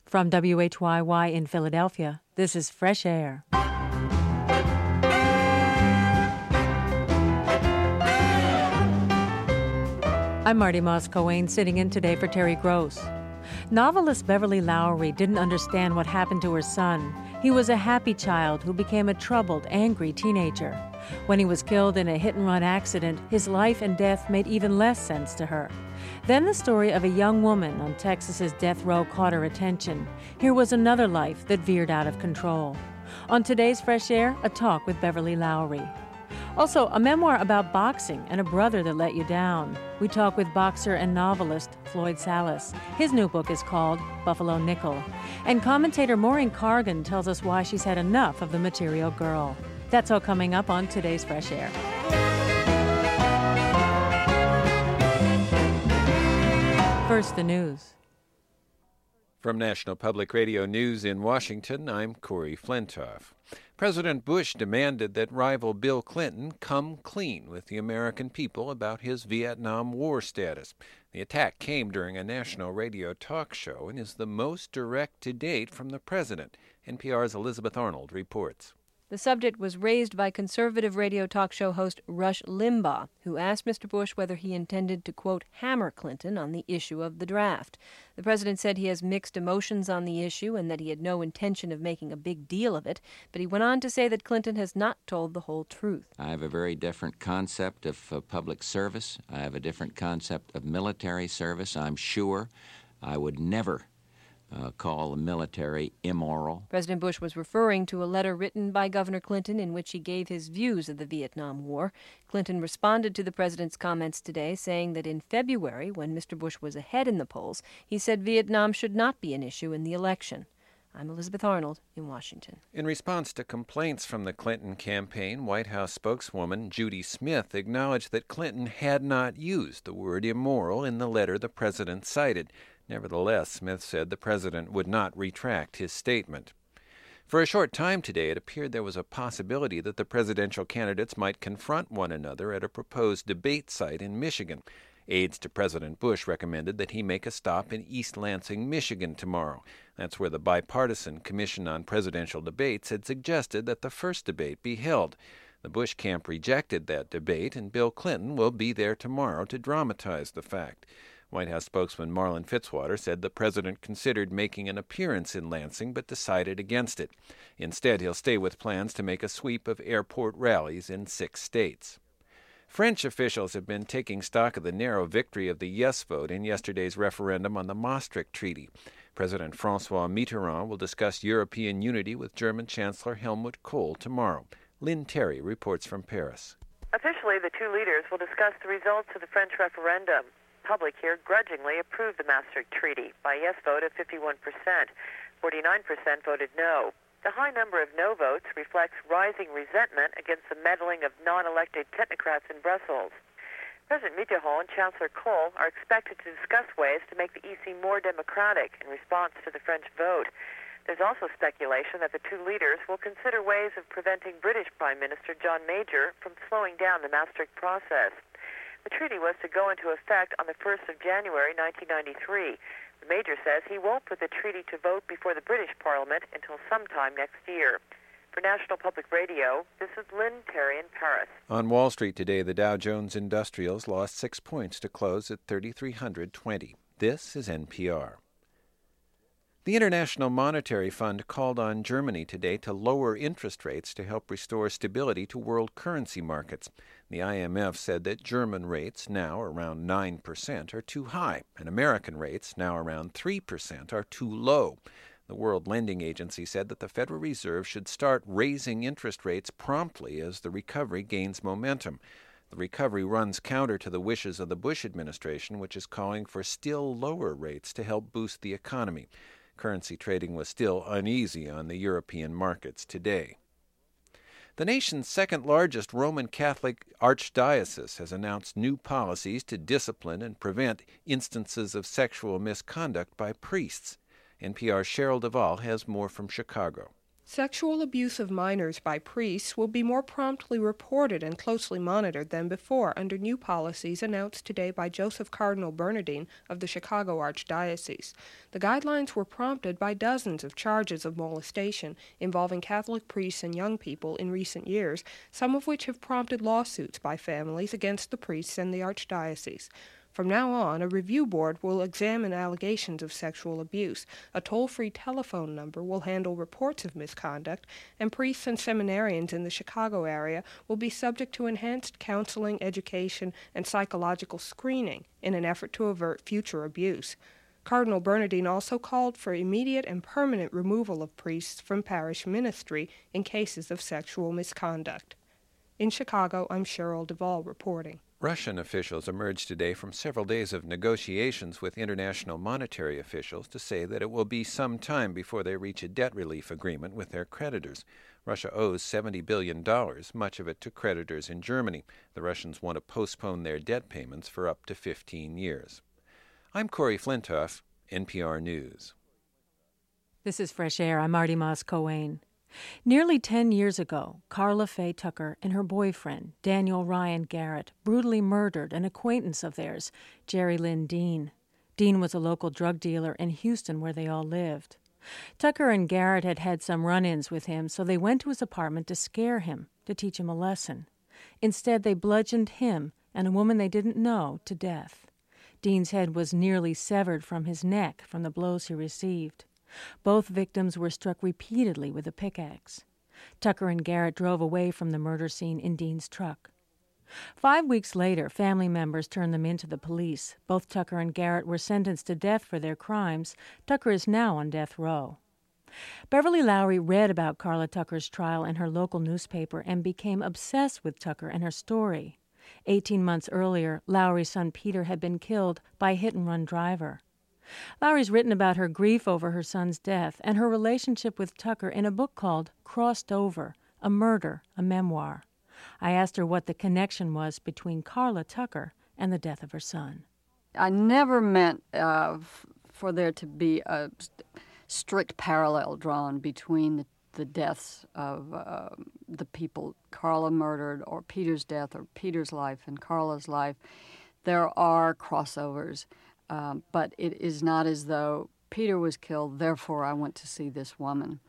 From WHYY in Philadelphia, this is Fresh Air. I'm Marty Moss-Coane, sitting in today for Terry Gross. Novelist Beverly Lowry didn't understand what happened to her son. He was a happy child who became a troubled, angry teenager. When he was killed in a hit-and-run accident, his life and death made even less sense to her. Then the story of a young woman on Texas's death row caught her attention. Here was another life that veered out of control. On today's Fresh Air, a talk with Beverly Lowry. Also, a memoir about boxing and a brother that let you down. We talk with boxer and novelist Floyd Salas. His new book is called Buffalo Nickel. And commentator Maureen Cargan tells us why she's had enough of the material girl. That's all coming up on today's Fresh Air. First, the news. From National Public Radio News in Washington, I'm Corey Flintoff. President Bush demanded that rival Bill Clinton come clean with the American people about his Vietnam War status. The attack came during a national radio talk show and is the most direct to date from the president. NPR's Elizabeth Arnold reports. The subject was raised by conservative radio talk show host Rush Limbaugh, who asked Mr. Bush whether he intended to, quote, hammer Clinton on the issue of the draft. The president said he has mixed emotions on the issue and that he had no intention of making a big deal of it, but he went on to say that Clinton has not told the whole truth. I have a very different concept of public service. I have a different concept of military service. I'm sure I would never call the military immoral. President Bush was referring to a letter written by Governor Clinton in which he gave his views of the Vietnam War. Clinton responded to the president's comments today, saying that in February, when Mr. Bush was ahead in the polls, he said Vietnam should not be an issue in the election. I'm Elizabeth Arnold in Washington. In response to complaints from the Clinton campaign, White House spokeswoman Judy Smith acknowledged that Clinton had not used the word immoral in the letter the president cited. Nevertheless, Smith said the president would not retract his statement. For a short time today, it appeared there was a possibility that the presidential candidates might confront one another at a proposed debate site in Michigan. Aides to President Bush recommended that he make a stop in East Lansing, Michigan tomorrow. That's where the bipartisan Commission on Presidential Debates had suggested that the first debate be held. The Bush camp rejected that debate, and Bill Clinton will be there tomorrow to dramatize the fact. White House spokesman Marlin Fitzwater said the president considered making an appearance in Lansing but decided against it. Instead, he'll stay with plans to make a sweep of airport rallies in 6 states. French officials have been taking stock of the narrow victory of the yes vote in yesterday's referendum on the Maastricht Treaty. President François Mitterrand will discuss European unity with German Chancellor Helmut Kohl tomorrow. Lynn Terry reports from Paris. Officially, the two leaders will discuss the results of the French referendum. Public here grudgingly approved the Maastricht Treaty by a yes vote of 51%. 49% voted no. The high number of no votes reflects rising resentment against the meddling of non-elected technocrats in Brussels. President Mitterrand and Chancellor Kohl are expected to discuss ways to make the EC more democratic in response to the French vote. There's also speculation that the two leaders will consider ways of preventing British Prime Minister John Major from slowing down the Maastricht process. The treaty was to go into effect on the 1st of January 1993. The Major says he won't put the treaty to vote before the British Parliament until sometime next year. For National Public Radio, this is Lynn Terry in Paris. On Wall Street today, the Dow Jones Industrials lost 6 points to close at 3,320. This is NPR. The International Monetary Fund called on Germany today to lower interest rates to help restore stability to world currency markets. The IMF said that German rates, now around 9%, are too high, and American rates, now around 3%, are too low. The World Lending Agency said that the Federal Reserve should start raising interest rates promptly as the recovery gains momentum. The recovery runs counter to the wishes of the Bush administration, which is calling for still lower rates to help boost the economy. Currency trading was still uneasy on the European markets today. The nation's second-largest Roman Catholic archdiocese has announced new policies to discipline and prevent instances of sexual misconduct by priests. NPR's Cheryl Duvall has more from Chicago. Sexual abuse of minors by priests will be more promptly reported and closely monitored than before under new policies announced today by Joseph Cardinal Bernardin of the Chicago Archdiocese. The guidelines were prompted by dozens of charges of molestation involving Catholic priests and young people in recent years, some of which have prompted lawsuits by families against the priests and the Archdiocese. From now on, a review board will examine allegations of sexual abuse. A toll-free telephone number will handle reports of misconduct, and priests and seminarians in the Chicago area will be subject to enhanced counseling, education, and psychological screening in an effort to avert future abuse. Cardinal Bernardin also called for immediate and permanent removal of priests from parish ministry in cases of sexual misconduct. In Chicago, I'm Cheryl Duvall reporting. Russian officials emerged today from several days of negotiations with international monetary officials to say that it will be some time before they reach a debt relief agreement with their creditors. Russia owes $70 billion, much of it to creditors in Germany. The Russians want to postpone their debt payments for up to 15 years. I'm Corey Flintoff, NPR News. This is Fresh Air. I'm Marty Moss-Coane. Nearly 10 years ago, Karla Faye Tucker and her boyfriend, Daniel Ryan Garrett, brutally murdered an acquaintance of theirs, Jerry Lynn Dean. Dean was a local drug dealer in Houston where they all lived. Tucker and Garrett had had some run-ins with him, so they went to his apartment to scare him, to teach him a lesson. Instead, they bludgeoned him and a woman they didn't know to death. Dean's head was nearly severed from his neck from the blows he received. Both victims were struck repeatedly with a pickaxe. Tucker and Garrett drove away from the murder scene in Dean's truck. 5 weeks later, family members turned them into the police. Both Tucker and Garrett were sentenced to death for their crimes. Tucker is now on death row. Beverly Lowry read about Karla Tucker's trial in her local newspaper and became obsessed with Tucker and her story. 18 months earlier, Lowry's son Peter had been killed by a hit-and-run driver. Lowry's written about her grief over her son's death and her relationship with Tucker in a book called Crossed Over, A Murder, a Memoir. I asked her what the connection was between Karla Tucker and the death of her son. I never meant for there to be a strict parallel drawn between the deaths of the people Karla murdered, or Peter's death, or Peter's life and Karla's life. There are crossovers. But it is not as though Peter was killed, therefore I went to see this woman.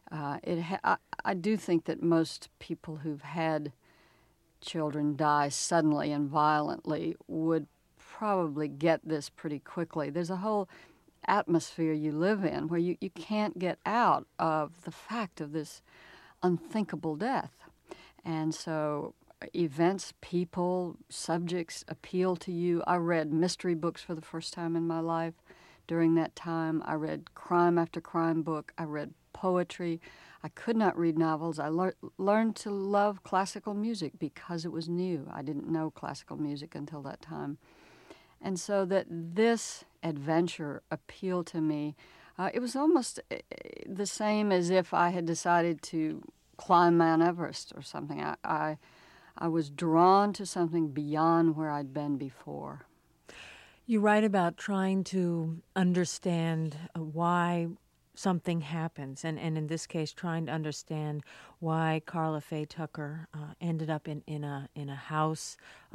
I do think that most people who've had children die suddenly and violently would probably get this pretty quickly. There's a whole atmosphere you live in where you can't get out of the fact of this unthinkable death. And so events, people, subjects appeal to you. I read mystery books for the first time in my life during that time. I read crime after crime book. I read poetry. I could not read novels. I learned to love classical music because it was new. I didn't know classical music until that time. And so that this adventure appealed to me. It was almost the same as if I had decided to climb Mount Everest or something. I was drawn to something beyond where I'd been before. You write about trying to understand why something happens, and in this case, trying to understand why Karla Faye Tucker ended up in a house,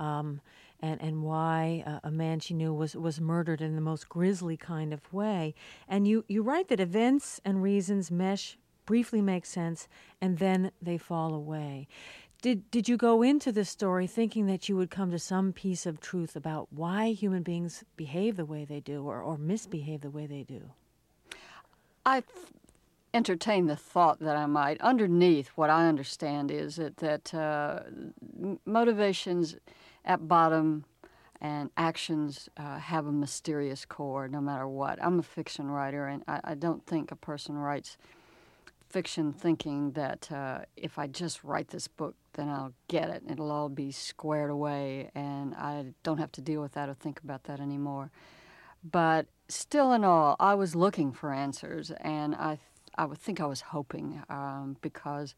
and why a man she knew was murdered in the most grisly kind of way. And you write that events and reasons mesh, briefly make sense, and then they fall away. Did you go into this story thinking that you would come to some piece of truth about why human beings behave the way they do or misbehave the way they do? I entertained the thought that I might. Underneath, what I understand is that motivations at bottom and actions have a mysterious core no matter what. I'm a fiction writer, and I don't think a person writes fiction thinking that if I just write this book, then I'll get it, and it'll all be squared away, and I don't have to deal with that or think about that anymore. But still in all, I was looking for answers, and I would think I was hoping because,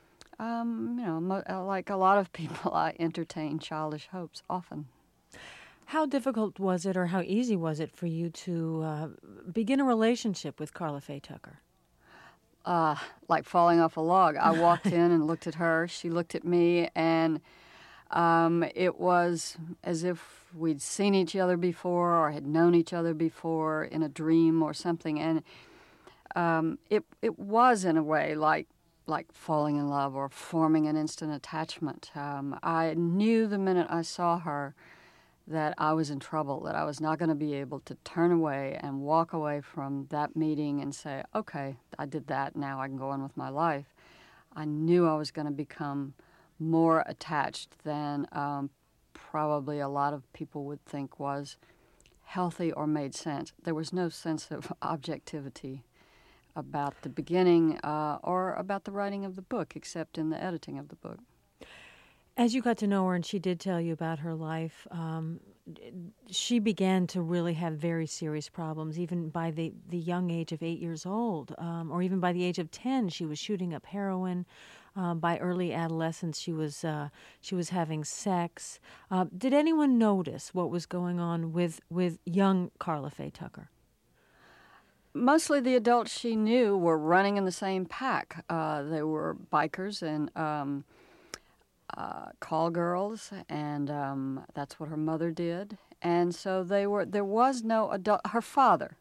like a lot of people, I entertain childish hopes often. How difficult was it, or how easy was it for you to begin a relationship with Karla Faye Tucker? like falling off a log. I walked in and looked at her. She looked at me, and it was as if we'd seen each other before or had known each other before in a dream or something. And it was, in a way, like falling in love or forming an instant attachment. I knew the minute I saw her that I was in trouble, that I was not going to be able to turn away and walk away from that meeting and say, okay, I did that, now I can go on with my life. I knew I was going to become more attached than probably a lot of people would think was healthy or made sense. There was no sense of objectivity about the beginning or about the writing of the book, except in the editing of the book. As you got to know her and she did tell you about her life, she began to really have very serious problems, even by the young age of 8 years old, or even by the age of 10. She was shooting up heroin. By early adolescence, she was having sex. Did anyone notice what was going on with young Karla Faye Tucker? Mostly the adults she knew were running in the same pack. They were bikers and call girls, and that's what her mother did. And so there was no adult. Her father,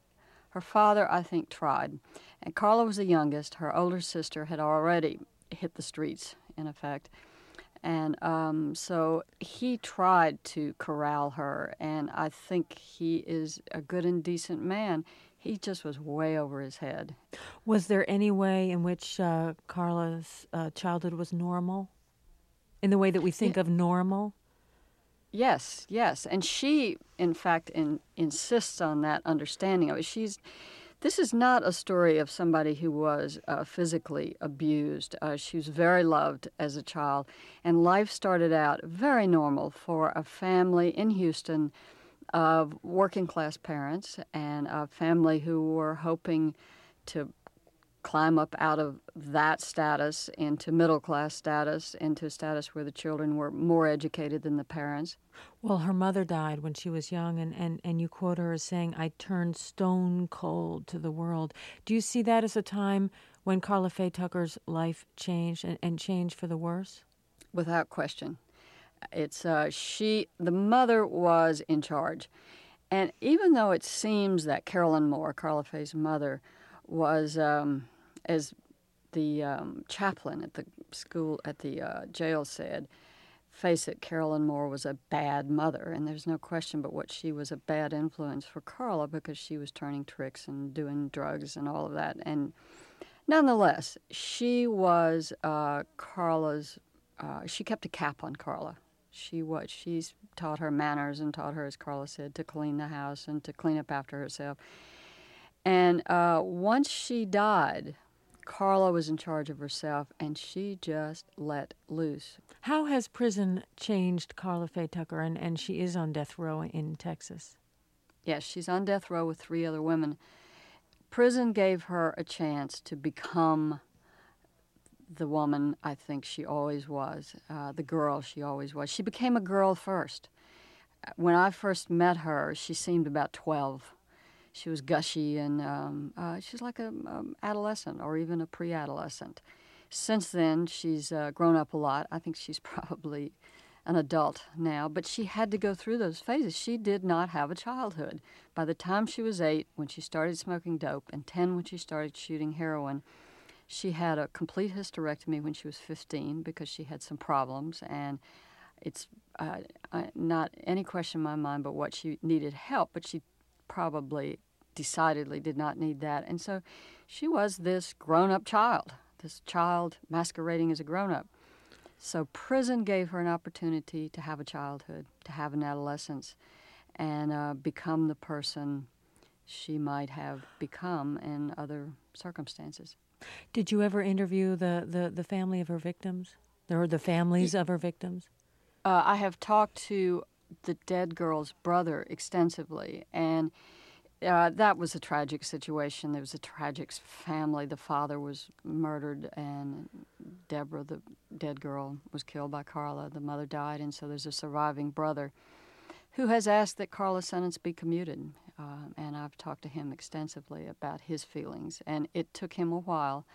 I think, tried. And Karla was the youngest. Her older sister had already hit the streets, in effect. And so he tried to corral her, and I think he is a good and decent man. He just was way over his head. Was there any way in which Karla's childhood was normal? In the way that we think of normal? Yes. And she, in fact, insists on that understanding of it. This is not a story of somebody who was physically abused. She was very loved as a child, and life started out very normal for a family in Houston of working-class parents and a family who were hoping to climb up out of that status into middle-class status, into a status where the children were more educated than the parents. Well, her mother died when she was young, and you quote her as saying, "I turned stone cold to the world." Do you see that as a time when Karla Faye Tucker's life changed and changed for the worse? Without question. It's the mother was in charge. And even though it seems that Carolyn Moore, Karla Faye's mother, was, as the chaplain at the school, at the jail said, face it, Carolyn Moore was a bad mother, and there's no question but what she was a bad influence for Karla because she was turning tricks and doing drugs and all of that. And nonetheless, she was Karla's, she kept a cap on Karla. She's taught her manners and taught her, as Karla said, to clean the house and to clean up after herself. And once she died, Karla was in charge of herself, and she just let loose. How has prison changed Karla Faye Tucker, and she is on death row in Texas? Yes, she's on death row with 3 other women. Prison gave her a chance to become the woman I think she always was, the girl she always was. She became a girl first. When I first met her, she seemed about 12. She was gushy, and she's like an adolescent or even a pre-adolescent. Since then, she's grown up a lot. I think she's probably an adult now, but she had to go through those phases. She did not have a childhood. By the time she was 8, when she started smoking dope, and 10 when she started shooting heroin, she had a complete hysterectomy when she was 15 because she had some problems, and it's not any question in my mind but what she needed help, but she probably decidedly did not need that. And so she was this grown-up child, this child masquerading as a grown-up. So prison gave her an opportunity to have a childhood, to have an adolescence, and become the person she might have become in other circumstances. Did you ever interview the family of her victims, or the families of her victims? I have talked to the dead girl's brother extensively, and that was a tragic situation. There was a tragic family. The father was murdered, and Deborah, the dead girl, was killed by Karla. The mother died, and so there's a surviving brother who has asked that Karla's sentence be commuted. And I've talked to him extensively about his feelings, and it took him a while.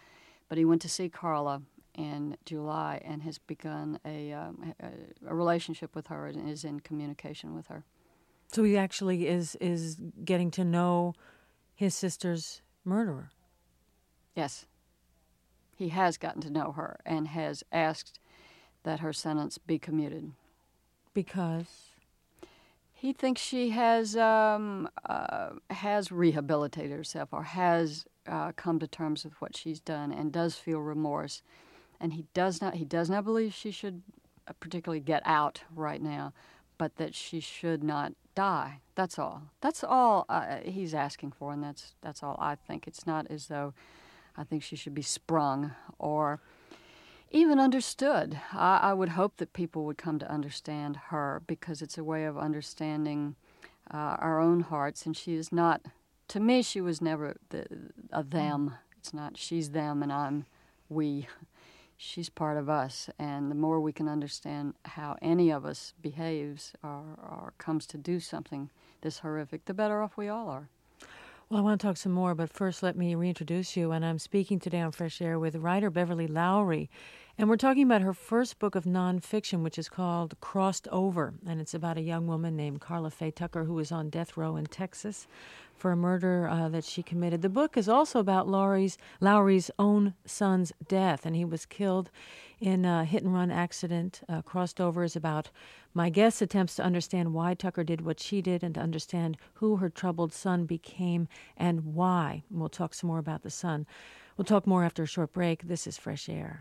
But he went to see Carla in July and has begun a relationship with her and is in communication with her. So he actually is getting to know his sister's murderer. Yes. He has gotten to know her and has asked that her sentence be commuted. Because? He thinks she has rehabilitated herself or has come to terms with what she's done and does feel remorse. And he does not believe she should particularly get out right now, but that she should not die. That's all. That's all he's asking for, and that's all I think. It's not as though I think she should be sprung or even understood. I would hope that people would come to understand her because it's a way of understanding our own hearts, and she is not, to me, she was never a them. It's not she's them and I'm we. She's part of us, and the more we can understand how any of us behaves or comes to do something this horrific, the better off we all are. Well, I want to talk some more, but first let me reintroduce you. And I'm speaking today on Fresh Air with writer Beverly Lowry. And we're talking about her first book of nonfiction, which is called Crossed Over. And it's about a young woman named Karla Faye Tucker, who was on death row in Texas for a murder that she committed. The book is also about Lowry's own son's death, and he was killed in a hit-and-run accident. Crossed Over is about my guest attempts to understand why Tucker did what she did and to understand who her troubled son became and why. And we'll talk some more about the son. We'll talk more after a short break. This is Fresh Air.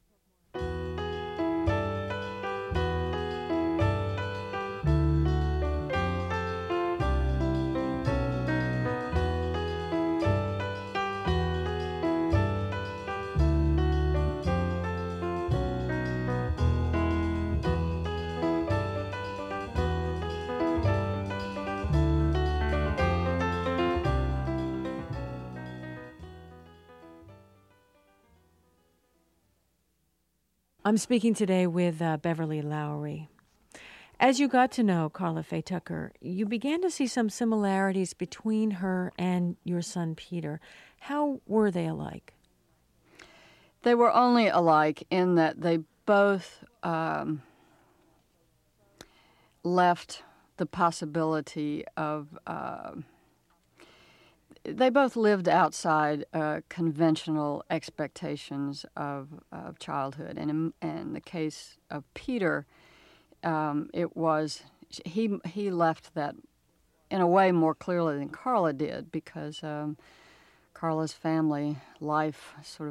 I'm speaking today with Beverly Lowry. As you got to know Karla Faye Tucker, you began to see some similarities between her and your son Peter. How were they alike? They were only alike in that they both left the possibility of... They both lived outside conventional expectations of childhood. And in the case of Peter, it was he left that in a way more clearly than Karla did, because Karla's family life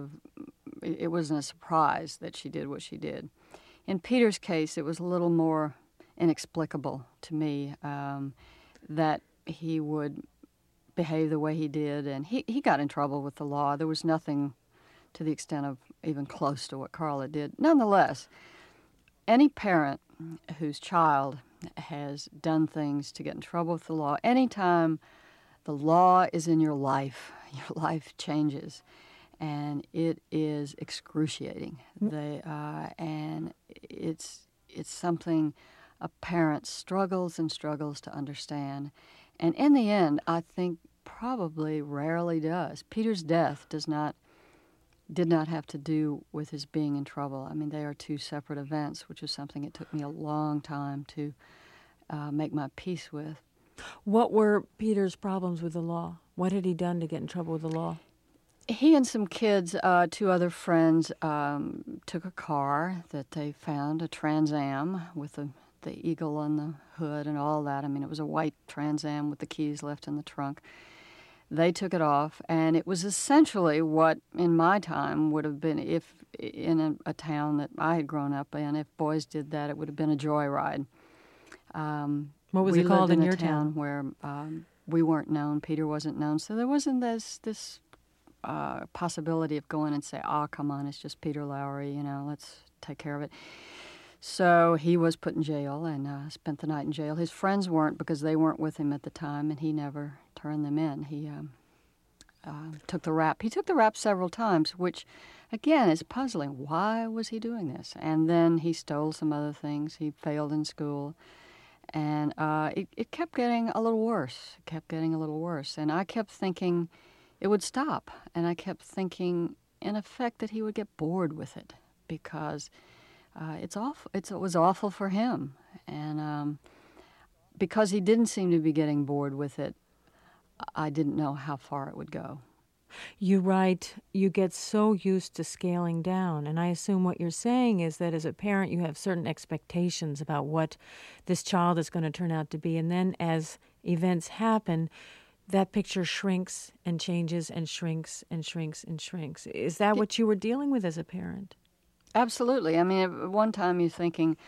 it wasn't a surprise that she did what she did. In Peter's case, it was a little more inexplicable to me that he would behave the way he did, and he got in trouble with the law. There was nothing to the extent of even close to what Karla did. Nonetheless, any parent whose child has done things to get in trouble with the law, anytime the law is in your life changes, and it is excruciating. And it's something a parent struggles and struggles to understand. And in the end, I think probably rarely does. Peter's death did not have to do with his being in trouble. I mean, they are two separate events, which is something it took me a long time to make my peace with. What were Peter's problems with the law? What had he done to get in trouble with the law? He and some kids, two other friends, took a car that they found, a Trans Am with the eagle on the hood and all that. I mean, it was a white Trans Am with the keys left in the trunk. They took it off, and it was essentially what, in my time, would have been, if in a town that I had grown up in, if boys did that, it would have been a joyride. What was it called in your town? Where we weren't known, Peter wasn't known, so there wasn't this possibility of going and say, come on, it's just Peter Lowry, let's take care of it. So he was put in jail and spent the night in jail. His friends weren't, because they weren't with him at the time, and he never turned them in. He took the rap. He took the rap several times, which, again, is puzzling. Why was he doing this? And then he stole some other things. He failed in school. And it kept getting a little worse. And I kept thinking it would stop. And I kept thinking, in effect, that he would get bored with it because it's awful. It was awful for him, and because he didn't seem to be getting bored with it, I didn't know how far it would go. You write, you get so used to scaling down, and I assume what you're saying is that as a parent you have certain expectations about what this child is going to turn out to be, and then as events happen, that picture shrinks and changes and shrinks and shrinks and shrinks. Is that what you were dealing with as a parent? Absolutely. I mean, at one time you're thinking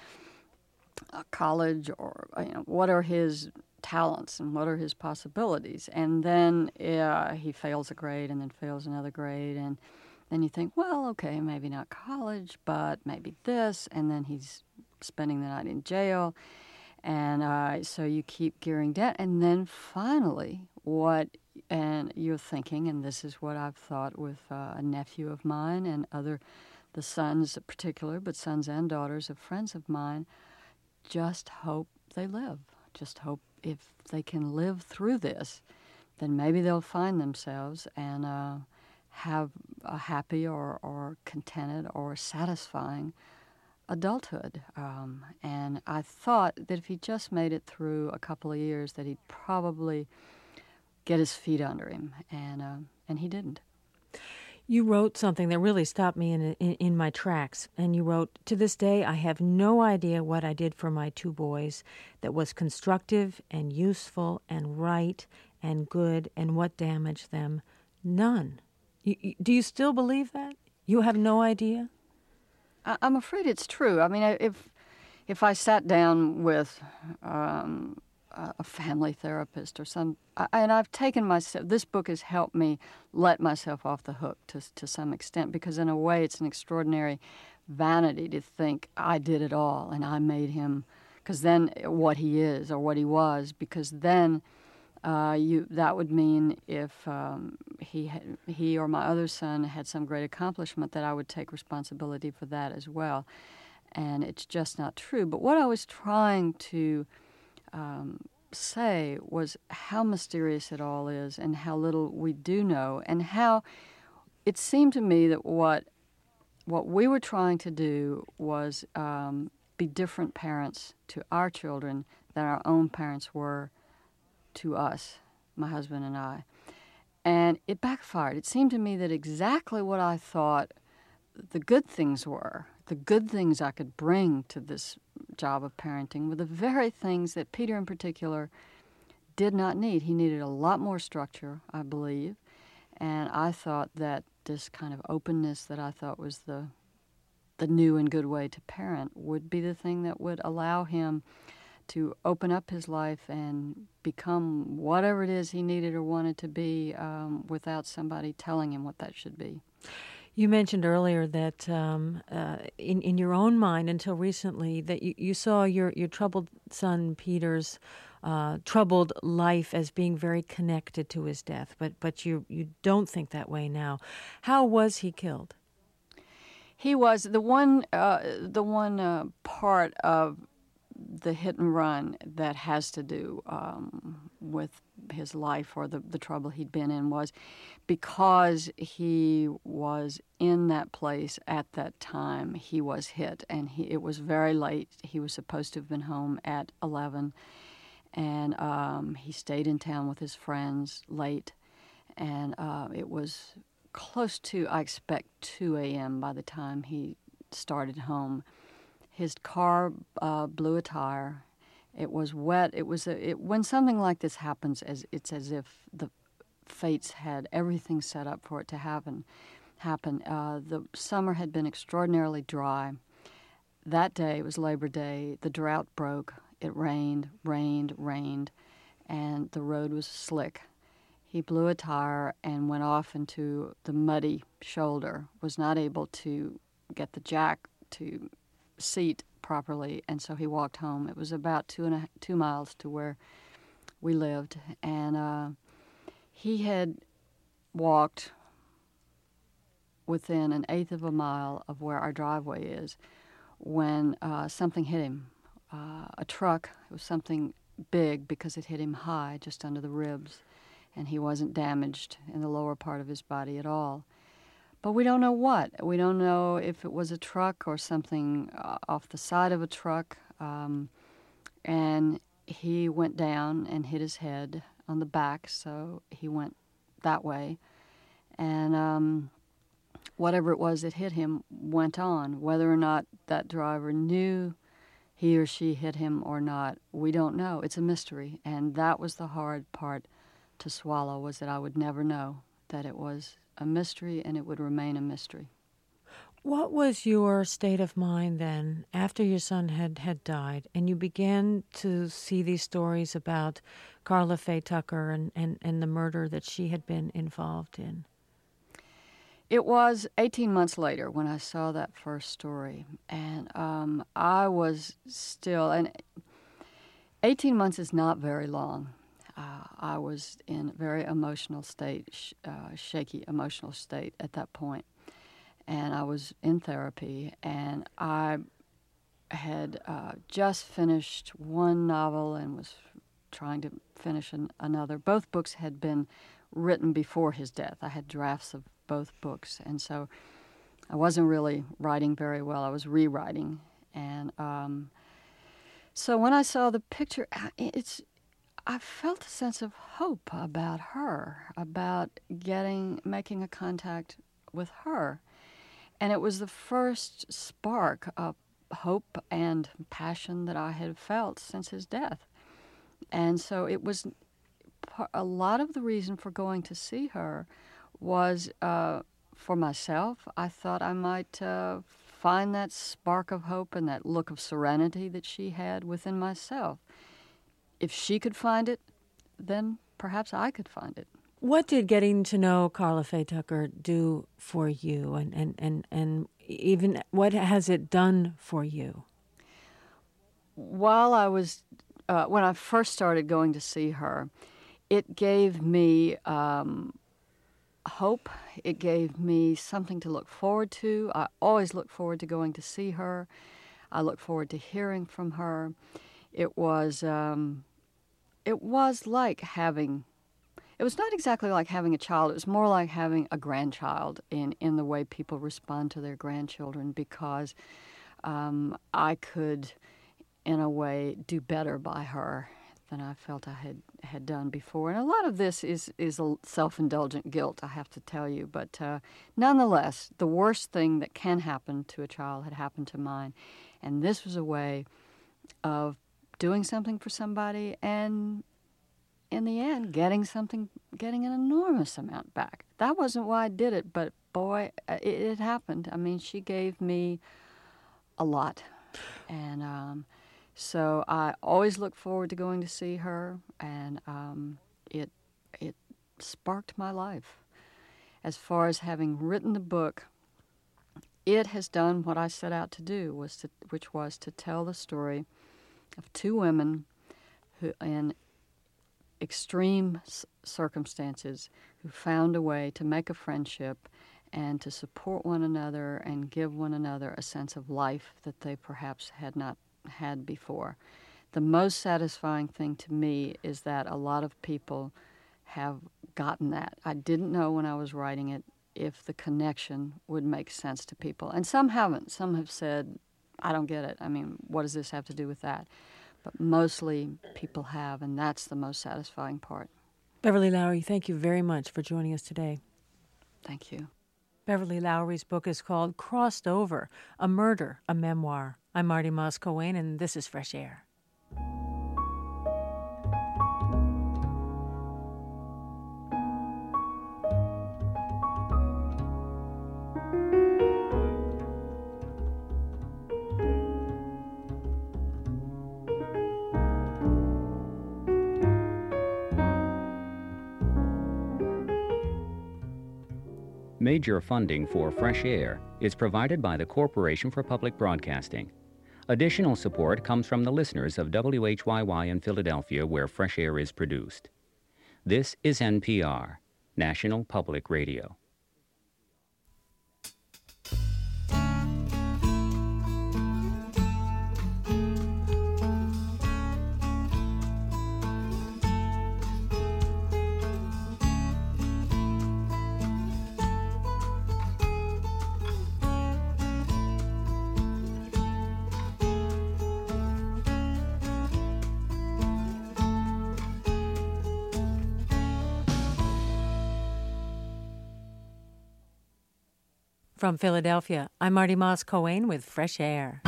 college, or what are his talents and what are his possibilities, and then he fails a grade and then fails another grade, and then you think, well, okay, maybe not college, but maybe this, and then he's spending the night in jail, and so you keep gearing down, and then finally and you're thinking, and this is what I've thought with a nephew of mine and the sons in particular, but sons and daughters of friends of mine, just hope they live. Just hope if they can live through this, then maybe they'll find themselves and have a happy or contented or satisfying adulthood. And I thought that if he just made it through a couple of years, that he'd probably get his feet under him, and he didn't. You wrote something that really stopped me in my tracks, and you wrote, "To this day, I have no idea what I did for my two boys that was constructive and useful and right and good, and what damaged them. None." Do you still believe that? You have no idea? I'm afraid it's true. I mean, if I sat down with a family therapist or and I've taken myself, this book has helped me let myself off the hook to some extent, because in a way it's an extraordinary vanity to think I did it all and I made him, because then what he is or what he was, because then that would mean if he or my other son had some great accomplishment, that I would take responsibility for that as well, and it's just not true. But what I was trying to say was how mysterious it all is, and how little we do know, and how it seemed to me that what we were trying to do was be different parents to our children than our own parents were to us, my husband and I. And it backfired. It seemed to me that exactly what I thought the good things were, the good things I could bring to this job of parenting, were the very things that Peter in particular did not need. He needed a lot more structure, I believe, and I thought that this kind of openness that I thought was the new and good way to parent would be the thing that would allow him to open up his life and become whatever it is he needed or wanted to be, without somebody telling him what that should be. You mentioned earlier that in your own mind, until recently, that you saw your troubled son Peter's troubled life as being very connected to his death, but you don't think that way now. How was he killed? He was the one part of the hit and run that has to do with his life or the trouble he'd been in, was because he was in that place at that time. He was hit, and it was very late. He was supposed to have been home at 11, and he stayed in town with his friends late, and it was close to, I expect, 2 a.m. by the time he started home. His car blew a tire. It was wet. When something like this happens, it's as if the fates had everything set up for it to happen. The summer had been extraordinarily dry. That day, it was Labor Day, the drought broke. It rained, and the road was slick. He blew a tire and went off into the muddy shoulder, was not able to get the jack to seat properly, and so he walked home. It was about 2 miles to where we lived, and he had walked within 1/8 of a mile of where our driveway is when something hit him. A truck. It was something big because it hit him high, just under the ribs, and he wasn't damaged in the lower part of his body at all. but we don't know what. We don't know if it was a truck or something off the side of a truck. And he went down and hit his head on the back, so he went that way. And whatever it was that hit him went on. Whether or not that driver knew he or she hit him or not, we don't know. It's a mystery. And that was the hard part to swallow, was that I would never know, that it was a mystery and it would remain a mystery. What was your state of mind then after your son had died and you began to see these stories about Karla Faye Tucker and the murder that she had been involved in? It was 18 months later when I saw that first story, and I was still, and 18 months is not very long. I was in a very emotional state, shaky emotional state at that point, and I was in therapy, and I had just finished one novel and was trying to finish another. Both books had been written before his death. I had drafts of both books, and so I wasn't really writing very well. I was rewriting, and so when I saw the picture, I felt a sense of hope about her, about making a contact with her, and it was the first spark of hope and passion that I had felt since his death, and so it was a lot of the reason for going to see her was for myself. I thought I might find that spark of hope and that look of serenity that she had within myself. If she could find it, then perhaps I could find it. What did getting to know Karla Faye Tucker do for you, and even what has it done for you? While I was, when I first started going to see her, it gave me hope. It gave me something to look forward to. I always look forward to going to see her. I look forward to hearing from her. It was like having, it was not exactly like having a child. It was more like having a grandchild in the way people respond to their grandchildren, because I could, in a way, do better by her than I felt I had done before. And a lot of this is a self-indulgent guilt, I have to tell you. But nonetheless, the worst thing that can happen to a child had happened to mine. And this was a way of doing something for somebody and, in the end, getting an enormous amount back. That wasn't why I did it, but boy, it happened. I mean, she gave me a lot. And so I always look forward to going to see her, and it sparked my life. As far as having written the book, it has done what I set out to do, which was to tell the story of two women who, in extreme circumstances, who found a way to make a friendship and to support one another and give one another a sense of life that they perhaps had not had before. The most satisfying thing to me is that a lot of people have gotten that. I didn't know when I was writing it if the connection would make sense to people. And some haven't. Some have said, I don't get it. I mean, what does this have to do with that? But mostly people have, and that's the most satisfying part. Beverly Lowry, thank you very much for joining us today. Thank you. Beverly Lowry's book is called Crossed Over, A Murder, a Memoir. I'm Marty Moss-Coane, and this is Fresh Air. Major funding for Fresh Air is provided by the Corporation for Public Broadcasting. Additional support comes from the listeners of WHYY in Philadelphia, where Fresh Air is produced. This is NPR, National Public Radio. From Philadelphia, I'm Marty Moss Cohen with Fresh Air.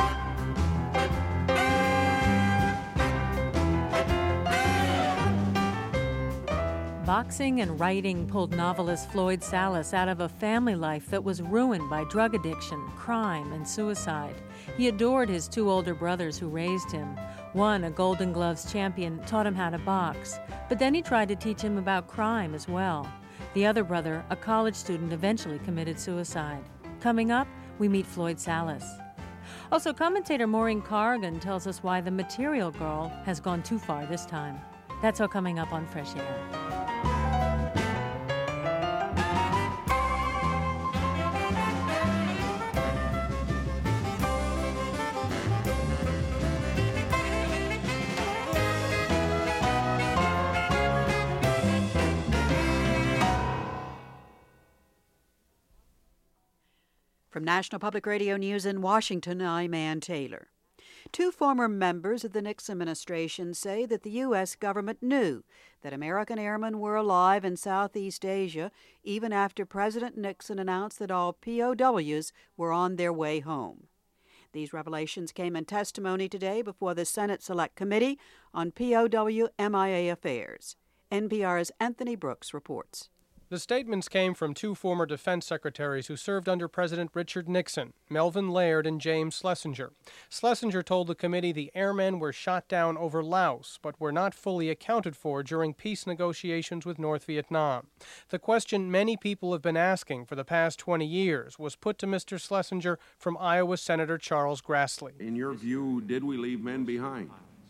Boxing and writing pulled novelist Floyd Salas out of a family life that was ruined by drug addiction, crime, and suicide. He adored his two older brothers who raised him. One, a Golden Gloves champion, taught him how to box, but then he tried to teach him about crime as well. The other brother, a college student, eventually committed suicide. Coming up, we meet Floyd Salas. Also, commentator Maureen Corrigan tells us why the Material Girl has gone too far this time. That's all coming up on Fresh Air. From National Public Radio News in Washington, I'm Ann Taylor. Two former members of the Nixon administration say that the U.S. government knew that American airmen were alive in Southeast Asia even after President Nixon announced that all POWs were on their way home. These revelations came in testimony today before the Senate Select Committee on POW MIA Affairs. NPR's Anthony Brooks reports. The statements came from two former defense secretaries who served under President Richard Nixon, Melvin Laird and James Schlesinger. Schlesinger told the committee the airmen were shot down over Laos, but were not fully accounted for during peace negotiations with North Vietnam. The question many people have been asking for the past 20 years was put to Mr. Schlesinger from Iowa Senator Charles Grassley. In your view, did we leave men behind?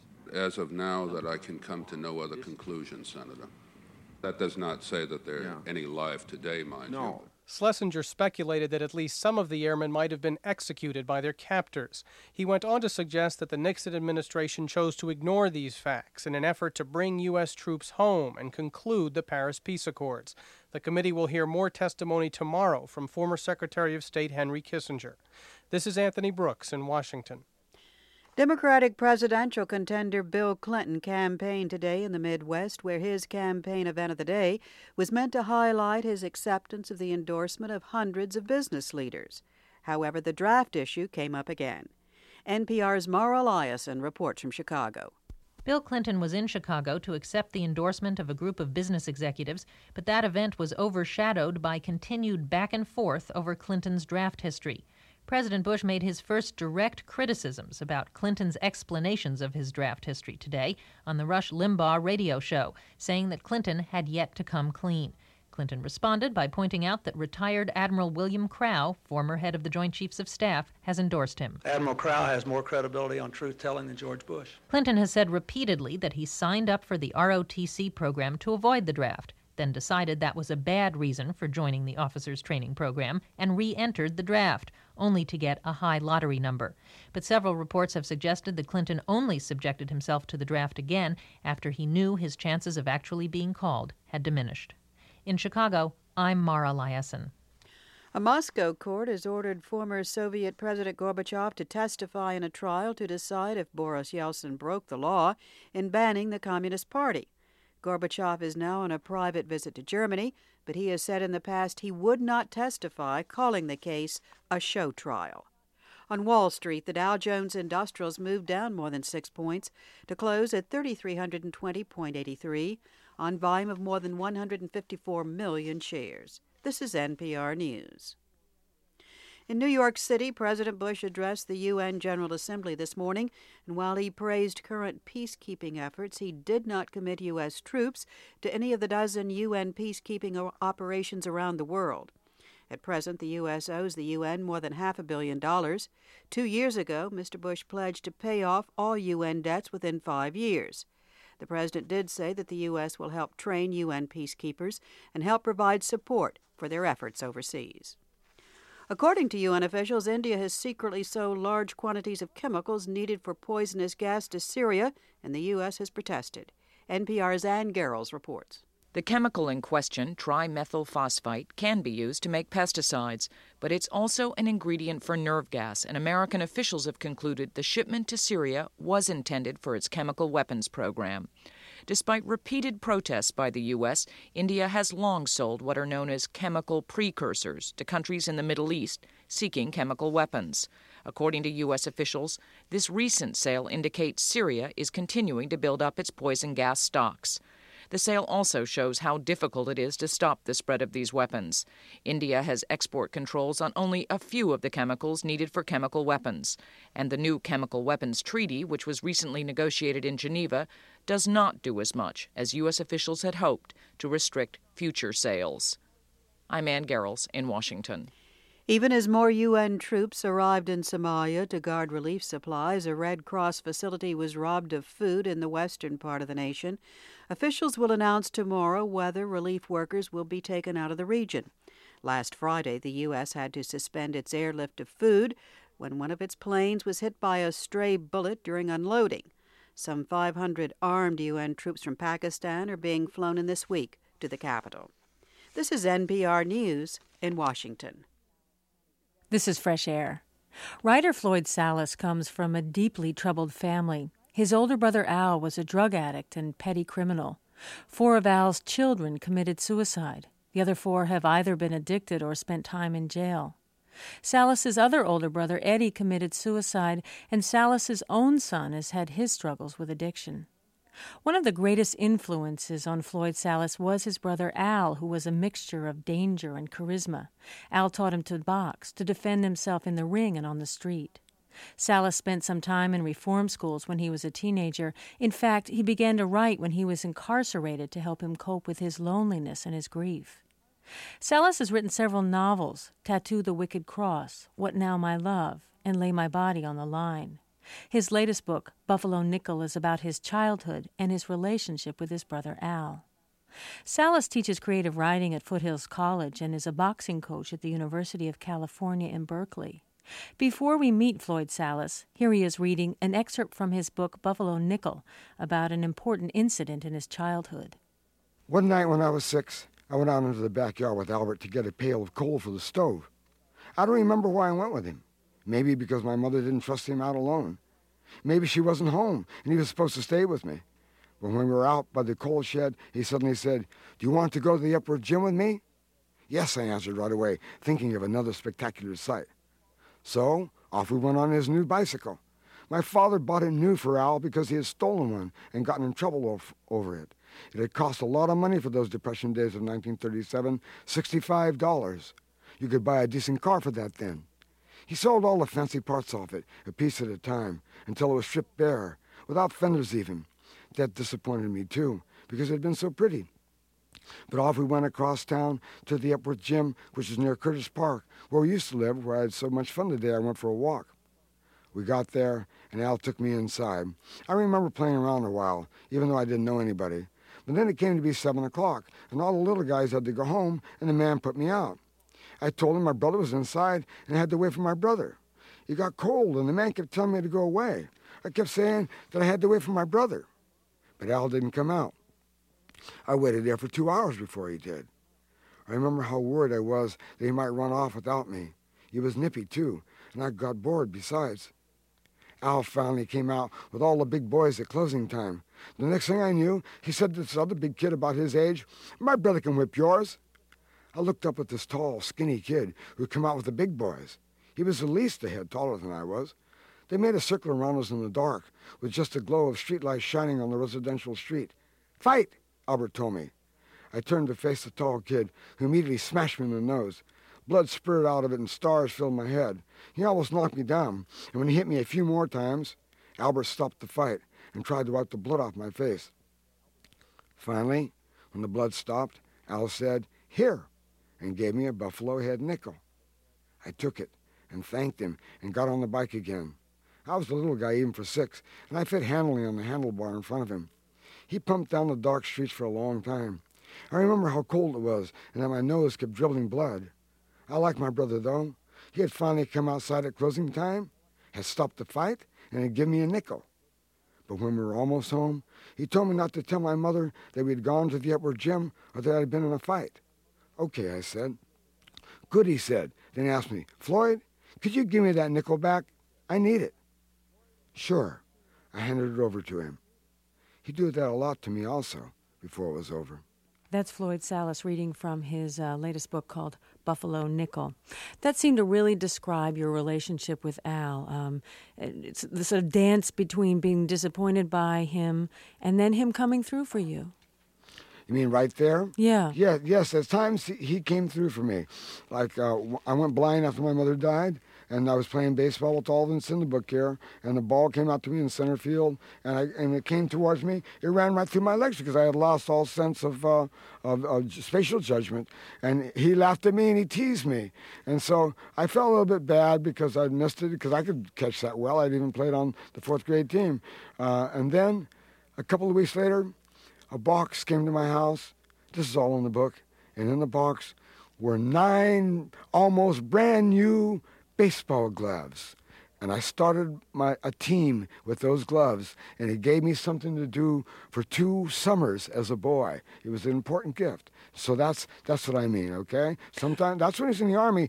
As of now, that I can come to no other conclusion, Senator. That does not say that there are any alive today, mind you. Schlesinger speculated that at least some of the airmen might have been executed by their captors. He went on to suggest that the Nixon administration chose to ignore these facts in an effort to bring U.S. troops home and conclude the Paris Peace Accords. The committee will hear more testimony tomorrow from former Secretary of State Henry Kissinger. This is Anthony Brooks in Washington. Democratic presidential contender Bill Clinton campaigned today in the Midwest, where his campaign event of the day was meant to highlight his acceptance of the endorsement of hundreds of business leaders. However, the draft issue came up again. NPR's Mara Eliason reports from Chicago. Bill Clinton was in Chicago to accept the endorsement of a group of business executives, but that event was overshadowed by continued back and forth over Clinton's draft history. President Bush made his first direct criticisms about Clinton's explanations of his draft history today on the Rush Limbaugh radio show, saying that Clinton had yet to come clean. Clinton responded by pointing out that retired Admiral William Crowe, former head of the Joint Chiefs of Staff, has endorsed him. Admiral Crowe has more credibility on truth-telling than George Bush. Clinton has said repeatedly that he signed up for the ROTC program to avoid the draft, then decided that was a bad reason for joining the officers' training program and re-entered the draft, only to get a high lottery number. But several reports have suggested that Clinton only subjected himself to the draft again after he knew his chances of actually being called had diminished. In Chicago, I'm Mara Eliason. A Moscow court has ordered former Soviet President Gorbachev to testify in a trial to decide if Boris Yeltsin broke the law in banning the Communist Party. Gorbachev is now on a private visit to Germany, but he has said in the past he would not testify, calling the case a show trial. On Wall Street, the Dow Jones Industrials moved down more than 6 points to close at 3,320.83 on volume of more than 154 million shares. This is NPR News. In New York City, President Bush addressed the UN General Assembly this morning, and while he praised current peacekeeping efforts, he did not commit U.S. troops to any of the dozen UN peacekeeping operations around the world. At present, the U.S. owes the UN more than $500 million. 2 years ago, Mr. Bush pledged to pay off all UN debts within 5 years. The president did say that the U.S. will help train UN peacekeepers and help provide support for their efforts overseas. According to UN officials, India has secretly sold large quantities of chemicals needed for poisonous gas to Syria, and the U.S. has protested. NPR's Ann Garrels reports. The chemical in question, trimethylphosphite, can be used to make pesticides, but it's also an ingredient for nerve gas, and American officials have concluded the shipment to Syria was intended for its chemical weapons program. Despite repeated protests by the U.S., India has long sold what are known as chemical precursors to countries in the Middle East seeking chemical weapons. According to U.S. officials, this recent sale indicates Syria is continuing to build up its poison gas stocks. The sale also shows how difficult it is to stop the spread of these weapons. India has export controls on only a few of the chemicals needed for chemical weapons, and the new Chemical Weapons Treaty, which was recently negotiated in Geneva, does not do as much as U.S. officials had hoped to restrict future sales. I'm Ann Garrels in Washington. Even as more UN troops arrived in Somalia to guard relief supplies, a Red Cross facility was robbed of food in the western part of the nation. Officials will announce tomorrow whether relief workers will be taken out of the region. Last Friday, the U.S. had to suspend its airlift of food when one of its planes was hit by a stray bullet during unloading. Some 500 armed UN troops from Pakistan are being flown in this week to the capital. This is NPR News in Washington. This is Fresh Air. Writer Floyd Salas comes from a deeply troubled family. His older brother Al was a drug addict and petty criminal. 4 of Al's children committed suicide. The other 4 have either been addicted or spent time in jail. Salas's other older brother Eddie committed suicide, and Salas's own son has had his struggles with addiction. One of the greatest influences on Floyd Salas was his brother Al, who was a mixture of danger and charisma. Al taught him to box, to defend himself in the ring and on the street. Salas spent some time in reform schools when he was a teenager. In fact, he began to write when he was incarcerated to help him cope with his loneliness and his grief. Salas has written several novels, Tattoo the Wicked Cross, What Now My Love, and Lay My Body on the Line. His latest book, Buffalo Nickel, is about his childhood and his relationship with his brother Al. Salas teaches creative writing at Foothills College and is a boxing coach at the University of California in Berkeley. Before we meet Floyd Salas, here he is reading an excerpt from his book Buffalo Nickel about an important incident in his childhood. One night when I was 6, I went out into the backyard with Albert to get a pail of coal for the stove. I don't remember why I went with him. Maybe because my mother didn't trust him out alone. Maybe she wasn't home and he was supposed to stay with me. But when we were out by the coal shed, he suddenly said, "Do you want to go to the upper gym with me?" "Yes," I answered right away, thinking of another spectacular sight. So off we went on his new bicycle. My father bought it new for Al because he had stolen one and gotten in trouble over it. It had cost a lot of money for those Depression days of 1937, $65. You could buy a decent car for that then. He sold all the fancy parts off it, a piece at a time, until it was stripped bare, without fenders even. That disappointed me, too, because it had been so pretty. But off we went across town to the Epworth Gym, which is near Curtis Park, where we used to live, where I had so much fun the day I went for a walk. We got there, and Al took me inside. I remember playing around a while, even though I didn't know anybody. But then it came to be 7 o'clock, and all the little guys had to go home, and the man put me out. I told him my brother was inside and I had to wait for my brother. It got cold and the man kept telling me to go away. I kept saying that I had to wait for my brother. But Al didn't come out. I waited there for 2 hours before he did. I remember how worried I was that he might run off without me. He was nippy too, and I got bored besides. Al finally came out with all the big boys at closing time. The next thing I knew, he said to this other big kid about his age, "My brother can whip yours." I looked up at this tall, skinny kid who'd come out with the big boys. He was at least a head taller than I was. They made a circle around us in the dark, with just a glow of streetlights shining on the residential street. "Fight," Albert told me. I turned to face the tall kid, who immediately smashed me in the nose. Blood spurted out of it and stars filled my head. He almost knocked me down, and when he hit me a few more times, Albert stopped the fight and tried to wipe the blood off my face. Finally, when the blood stopped, Al said, "Here," and gave me a Buffalo Head nickel. I took it and thanked him and got on the bike again. I was a little guy even for 6, and I fit handily on the handlebar in front of him. He pumped down the dark streets for a long time. I remember how cold it was and that my nose kept dribbling blood. I liked my brother, though. He had finally come outside at closing time, had stopped the fight, and had given me a nickel. But when we were almost home, he told me not to tell my mother that we had gone to the Epworth Gym or that I had been in a fight. "Okay," I said. "Good," he said. Then he asked me, "Floyd, could you give me that nickel back? I need it." "Sure." I handed it over to him. He'd do that a lot to me also before it was over. That's Floyd Salas reading from his latest book called Buffalo Nickel. That seemed to really describe your relationship with Al. It's the sort of dance between being disappointed by him and then him coming through for you. You mean right there? Yeah. Yeah, yes, at times he came through for me. Like, I went blind after my mother died, and I was playing baseball with all of us in the book here, and the ball came out to me in center field, and it came towards me. It ran right through my legs because I had lost all sense of spatial judgment. And he laughed at me and he teased me. And so I felt a little bit bad because I missed it, because I could catch that well. I'd even played on the fourth grade team. And then a couple of weeks later, a box came to my house. This is all in the book. And in the box were 9 almost brand new baseball gloves. And I started a team with those gloves, and he gave me something to do for 2 summers as a boy. It was an important gift. So that's what I mean, okay? Sometimes that's when he's in the Army.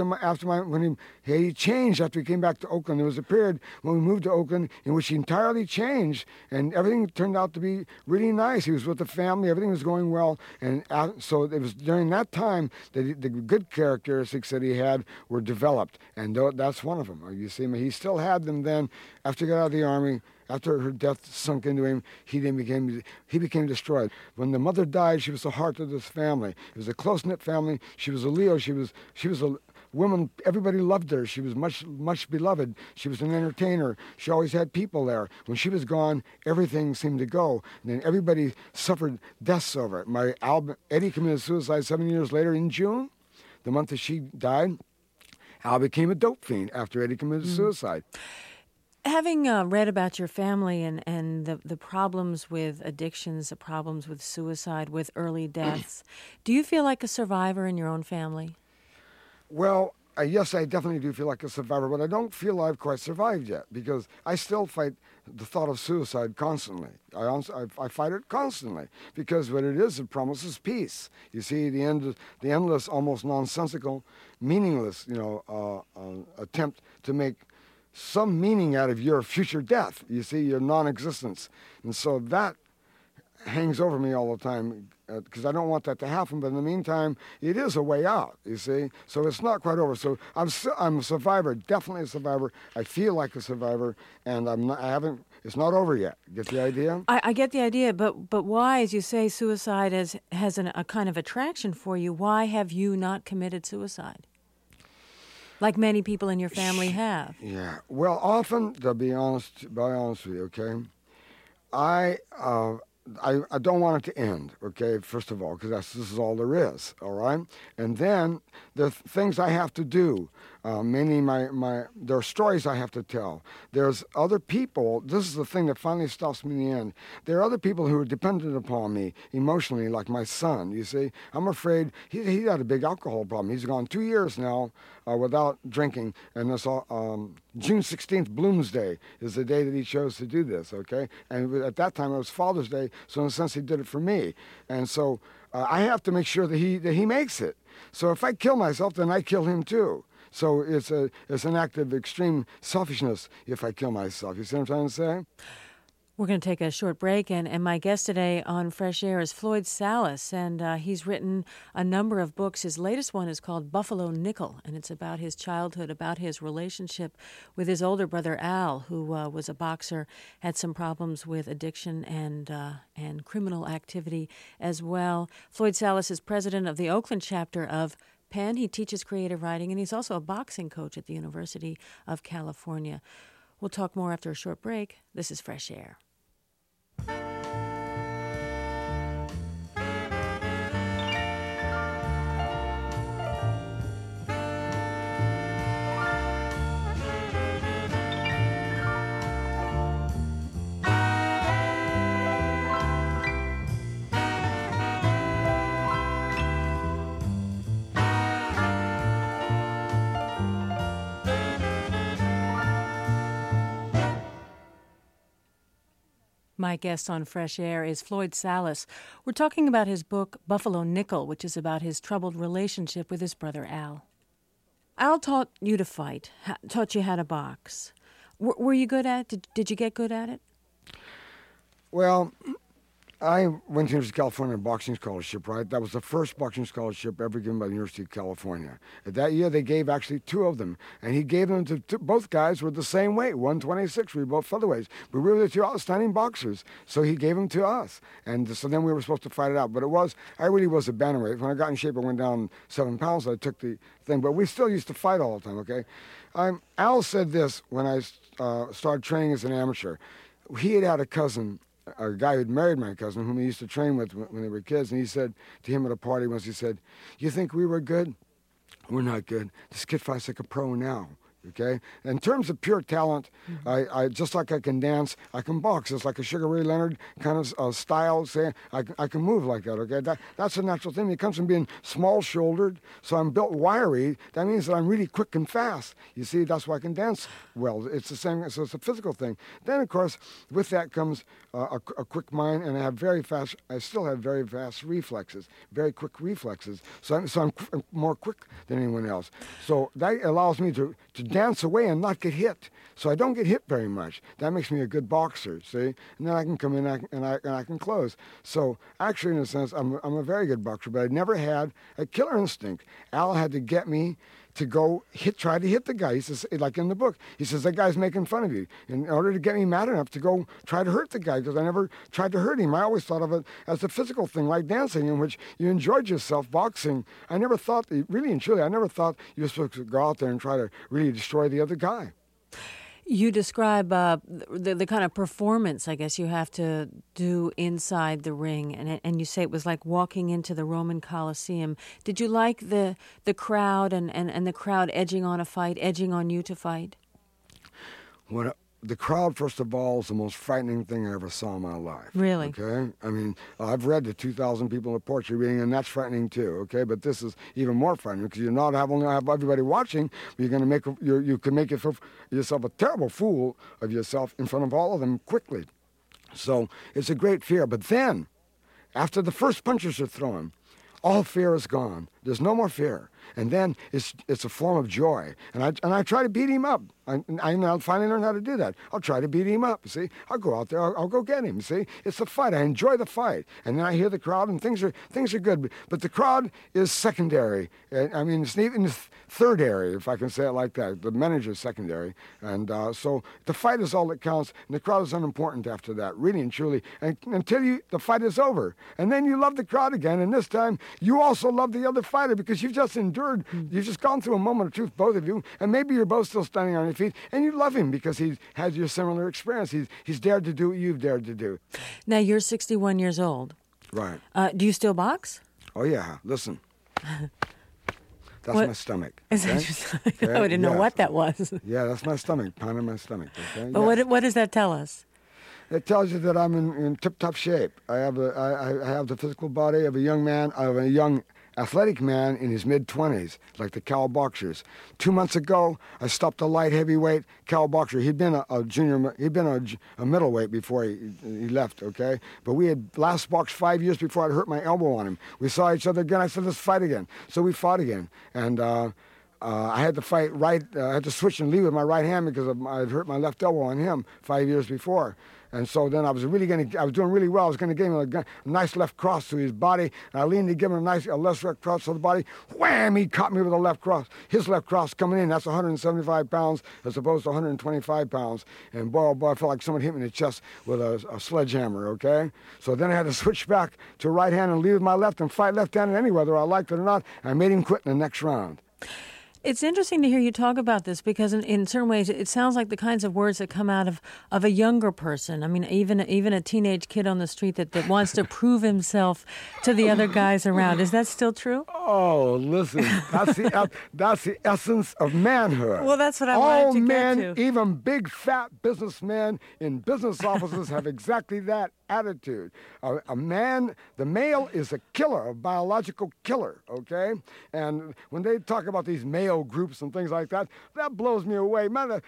When he changed after he came back to Oakland. There was a period when we moved to Oakland in which he entirely changed, and everything turned out to be really nice. He was with the family. Everything was going well, and so it was during that time that the good characteristics that he had were developed, and that's one of them. You see, he still had them then. After he got out of the Army, after her death sunk into him, he became destroyed. When the mother died, she was the heart of this family. It was a close-knit family. She was a Leo. She was a woman. Everybody loved her. She was much beloved. She was an entertainer. She always had people there. When she was gone, everything seemed to go. And then everybody suffered deaths over it. Eddie committed suicide 7 years later in June, the month that she died. Al became a dope fiend after Eddie committed suicide. Having read about your family and the problems with addictions, the problems with suicide, with early deaths, do you feel like a survivor in your own family? Well, yes, I definitely do feel like a survivor, but I don't feel I've quite survived yet, because I still fight the thought of suicide constantly. I fight it constantly, because what it promises peace. You see, the endless, almost nonsensical, meaningless, attempt to make some meaning out of your future death. You see, your non-existence. And so that hangs over me all the time, because I don't want that to happen. But in the meantime, it is a way out, you see. So it's not quite over. So I'm a survivor, definitely a survivor. I feel like a survivor, and it's not over yet. Get the idea? I get the idea, but why, as you say, suicide has a kind of attraction for you? Why have you not committed suicide? Like many people in your family have. Yeah. Well, often, to be honest with you, okay, I don't want it to end, okay, first of all, because this is all there is, all right? And then the things I have to do, mainly there are stories I have to tell. There's other people, this is the thing that finally stops me in the end. There are other people who are dependent upon me emotionally, like my son, you see. I'm afraid, he had a big alcohol problem. He's gone 2 years now without drinking, and this June 16th, Bloomsday, is the day that he chose to do this, okay? And at that time, it was Father's Day, so in a sense, he did it for me. And so I have to make sure that he makes it. So if I kill myself, then I kill him too. So it's an act of extreme selfishness if I kill myself. You see what I'm trying to say? We're going to take a short break, and my guest today on Fresh Air is Floyd Salas, and he's written a number of books. His latest one is called Buffalo Nickel, and it's about his childhood, about his relationship with his older brother Al, who was a boxer, had some problems with addiction and criminal activity as well. Floyd Salas is president of the Oakland chapter of Penn. He teaches creative writing, and he's also a boxing coach at the University of California. We'll talk more after a short break. This is Fresh Air. My guest on Fresh Air is Floyd Salas. We're talking about his book, Buffalo Nickel, which is about his troubled relationship with his brother Al. Al taught you to fight, taught you how to box. Were you good at it? Did you get good at it? Well, I went to University of California boxing scholarship, right? That was the first boxing scholarship ever given by the University of California. That year, they gave actually 2 of them. And he gave them to both guys were the same weight, 126. We were both featherweights. But we were the 2 outstanding boxers. So he gave them to us. And so then we were supposed to fight it out. But I really was a bantamweight. When I got in shape, I went down 7 pounds. So I took the thing. But we still used to fight all the time, okay? Al said this when I started training as an amateur. He had a cousin, a guy who'd married my cousin, whom he used to train with when they were kids, and he said to him at a party once, he said, "You think we were good? We're not good. This kid fights like a pro now." Okay? In terms of pure talent, I just like I can dance, I can box. It's like a Sugar Ray Leonard kind of style. Say I can move like that. Okay, that's a natural thing. It comes from being small-shouldered, so I'm built wiry. That means that I'm really quick and fast. You see, that's why I can dance well. It's the same. So it's a physical thing. Then, of course, with that comes a quick mind, and I still have very fast reflexes, very quick reflexes. So I'm more quick than anyone else. So that allows me to dance away and not get hit. So I don't get hit very much. That makes me a good boxer, see? And then I can come in and I can close. So actually, in a sense, I'm a very good boxer, but I never had a killer instinct. Al had to get me to go try to hit the guy. He says, like in the book, he says, "That guy's making fun of you," in order to get me mad enough to go try to hurt the guy, because I never tried to hurt him. I always thought of it as a physical thing, like dancing, in which you enjoyed yourself. Boxing, I never thought, really and truly, I never thought you were supposed to go out there and try to really destroy the other guy. You describe the kind of performance, I guess, you have to do inside the ring, and you say it was like walking into the Roman Colosseum. Did you like the crowd and the crowd edging on a fight, edging on you to fight? The crowd, first of all, is the most frightening thing I ever saw in my life. Really? Okay? I mean, I've read the 2,000 people in the porch you're reading, and that's frightening too, okay? But this is even more frightening, because you're not only have everybody watching, but you're going to you can make yourself a terrible fool of yourself in front of all of them quickly. So it's a great fear. But then, after the first punches are thrown, all fear is gone. There's no more fear. And then it's a form of joy. And I try to beat him up. I finally learned how to do that. I'll try to beat him up, you see. I'll go out there, I'll go get him, you see. It's a fight. I enjoy the fight. And then I hear the crowd, and things are good. But the crowd is secondary. I mean, it's even thirdary, if I can say it like that. The manager is secondary. And so the fight is all that counts, and the crowd is unimportant after that, really and truly, until the fight is over. And then you love the crowd again, and this time you also love the other fighter, because you've just endured, you've just gone through a moment of truth, both of you, and maybe you're both still standing on your feet, and you love him because he has your similar experience. He's dared to do what you've dared to do. Now, you're 61 years old. Right. Do you still box? Oh, yeah. Listen. That's my stomach. Is that your stomach? Okay? I didn't know what that was. Yeah, that's my stomach, pounding my stomach. Okay? But what does that tell us? It tells you that I'm in tip-top shape. I have the physical body of a young man, of a young athletic man in his mid-20s, like the Cal boxers. 2 months ago, I stopped a light heavyweight Cal boxer. He'd been a junior, he'd been a middleweight before he left, okay? But we had last boxed 5 years before I'd hurt my elbow on him. We saw each other again. I said, let's fight again. So we fought again. And I had to fight I had to switch and lead with my right hand because I'd hurt my left elbow on him 5 years before. And so then I was doing really well. I was going to give him a nice left cross to his body. And I leaned to give him a left cross to the body. Wham! He caught me with a left cross. His left cross coming in, that's 175 pounds as opposed to 125 pounds. And boy, oh boy, I felt like someone hit me in the chest with a sledgehammer, okay? So then I had to switch back to right hand and lead with my left and fight left-handed anyway, whether I liked it or not. And I made him quit in the next round. It's interesting to hear you talk about this because in certain ways it sounds like the kinds of words that come out of a younger person. I mean, even a teenage kid on the street that wants to prove himself to the other guys around. Is that still true? Oh, listen, that's the essence of manhood. Well, that's what I wanted to get to. All men, even big fat businessmen in business offices have exactly that attitude. The male is a killer, a biological killer, okay? And when they talk about these male groups and things like that, that blows me away. Man,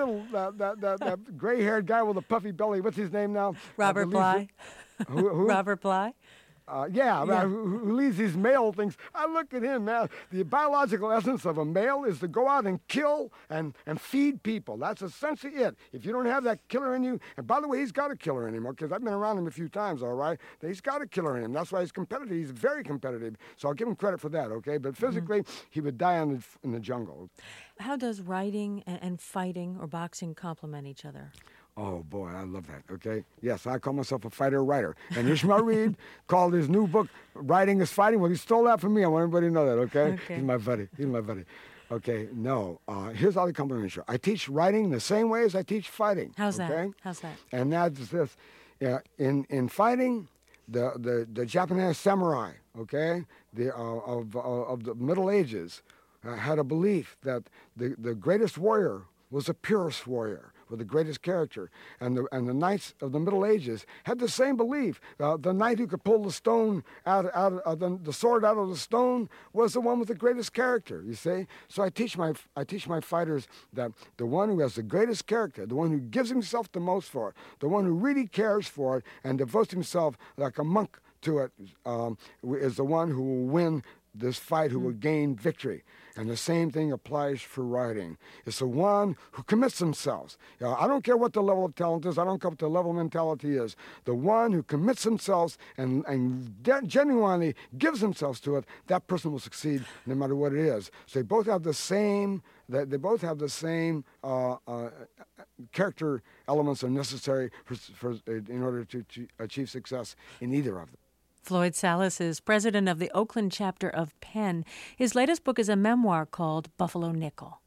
that gray-haired guy with a puffy belly, what's his name now? Robert Bly. Who? Robert Bly. Who leads these male things. I look at him, man. The biological essence of a male is to go out and kill and feed people. That's essentially it. If you don't have that killer in you, and by the way, he's got a killer in him, because I've been around him a few times, all right? He's got a killer in him. That's why he's competitive. He's very competitive. So I'll give him credit for that, okay? But physically, he would die in the jungle. How does writing and fighting or boxing complement each other? Oh, boy, I love that, okay? Yes, I call myself a fighter-writer. And Ishmael Reed called his new book, Writing is Fighting. Well, he stole that from me. I want everybody to know that, okay? He's my buddy. Okay, no. Here's how they complement each other. I teach writing the same way as I teach fighting. How's that? And that's this. In fighting, the Japanese samurai, okay, of the Middle Ages, had a belief that the greatest warrior was the purest warrior, with the greatest character. And the knights of the Middle Ages had the same belief. The knight who could pull the stone the sword out of the stone was the one with the greatest character, you see? So I teach my fighters that the one who has the greatest character, the one who gives himself the most for it, the one who really cares for it and devotes himself like a monk to it, is the one who will win this fight, who will gain victory. And the same thing applies for writing. It's the one who commits themselves. I don't care what the level of talent is. I don't care what the level of mentality is. The one who commits themselves and genuinely gives themselves to it, that person will succeed no matter what it is. So they both have the same. They both have the same character elements are necessary in order to achieve success in either of them. Floyd Salas is president of the Oakland chapter of PEN. His latest book is a memoir called Buffalo Nickel.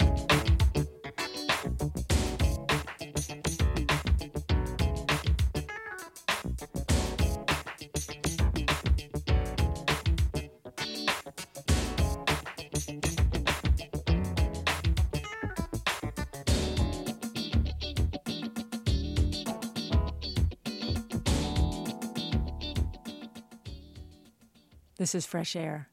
This is Fresh Air.